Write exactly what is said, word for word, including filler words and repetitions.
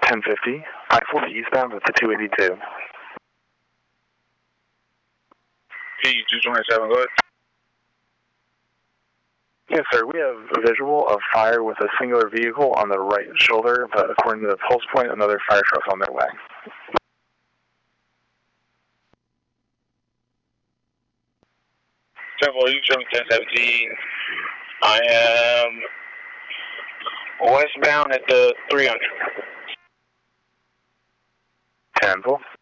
ten fifty, I forty eastbound at the two eighty-two. P two twenty-seven, go ahead. Yes, sir. We have a visual of fire with a singular vehicle on the right shoulder, but according to the pulse point, another fire truck's on their way. ten forty-seven, ten seventeen. I am westbound at the three hundred. Cancel.